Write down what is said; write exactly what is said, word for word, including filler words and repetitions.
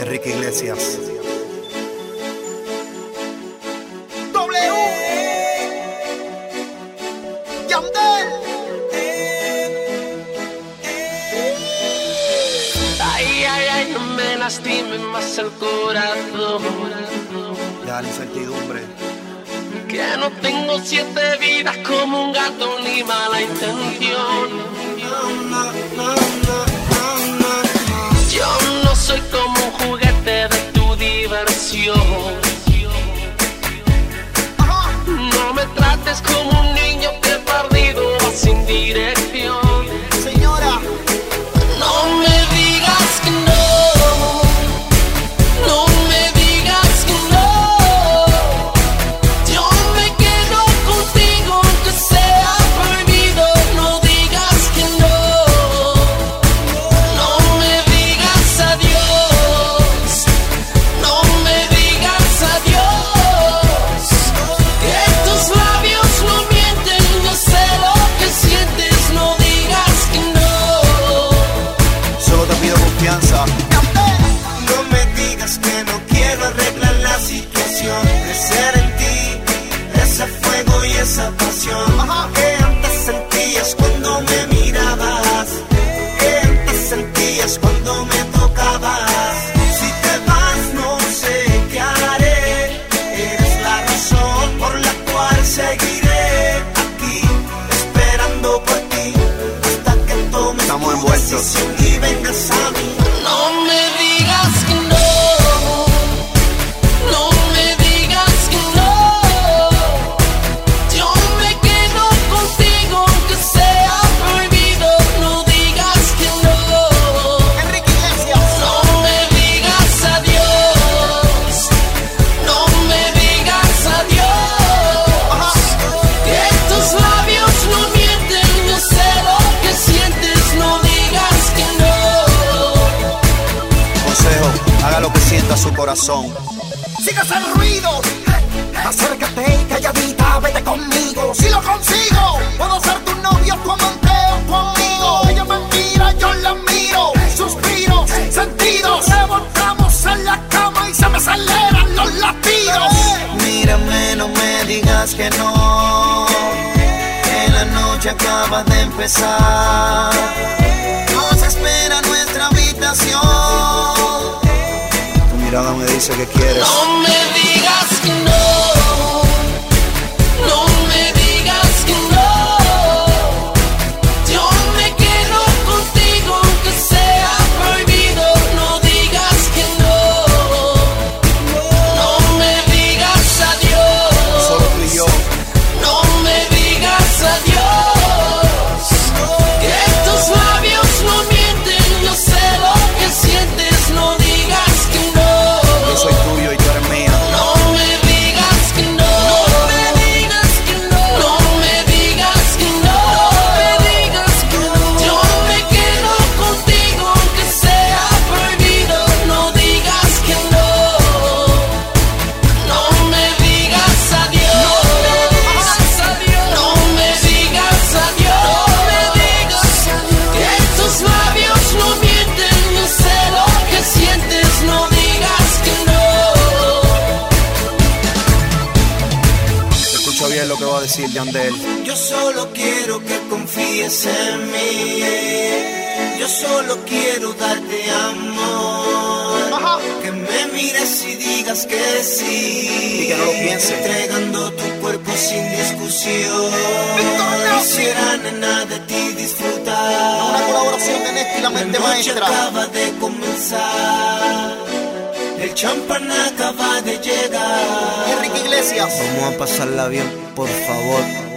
Enrique Iglesias. W. Yandel. Ay, ay, ay, no me lastimes más el corazón. Ya la incertidumbre. Que no tengo siete vidas como un gato ni mala intención. Yo no soy como un juguete de tu diversión. No me trates como un niño que perdido va sin dirección. Señora, No me digas que no, no me digas que no. Yo me quedo contigo aunque sea prohibido. No digas que no, no me digas adiós, no me digas adiós. Que tus labios no mienten, yo sé lo que sientes. No digas que no. Solo te pido confianza. No me digas que no quiero arreglar la situación. Crecer en ti, ese fuego y esa pasión que antes sentías cuando me mirabas, que antes sentías cuando me tocabas. Si te vas no sé qué haré. Eres la razón por la cual seguiré aquí, esperando por ti hasta que tomes Estamos tu envueltos. decisión y vengas a mí. No me digas que no, no me digas que no. Yo me quedo contigo aunque sea prohibido. No digas que no, Enrique Iglesias. no me digas adiós, no me digas adiós. Que tus labios no mienten, yo sé lo que sientes. No digas que no. Consejo, haga lo que sienta su corazón. Sigas el ruido. Acércate y calladita, vete conmigo. Si lo consigo, puedo ser tu novio, tu amante o tu amigo. Ella me mira, yo la miro. Suspiros, sentidos. Levantamos en la cama y se me aceleran los latidos. Mírame, no me digas que no, que la noche acaba de empezar. Nos espera nuestra habitación. Tu mirada me dice que quieres. No me digas que no, no me digas que no. Yo me quedo contigo aunque sea prohibido. No digas que no, no me digas adiós, Solo tú y yo. no me digas adiós. Que tus labios no mienten, yo sé lo que sientes. No digas que no. Yo soy tuyo y tú eres mía. No me digas que no, no me digas que no, no me digas que no, no me digas que no. Yo me quedo contigo aunque sea prohibido. No digas que no, no me digas adiós, no me digas adiós, no me digas adiós. Que tus labios no mienten, yo sé lo que sientes. No digas que no. Escucha bien lo que va a decir Yandel. Yo solo quiero que confíes en mí. Yo solo quiero darte amor. Que me mires y digas que sí. Y que no lo pienses. Entregando tu cuerpo sin discusión. Victoria. Quisiera, nena, de ti disfrutar. Una colaboración de Néstor y la La mente noche maestra. acaba de comenzar. El champán acaba de llegar. Enrique Iglesias. Vamos a pasarla bien, por favor.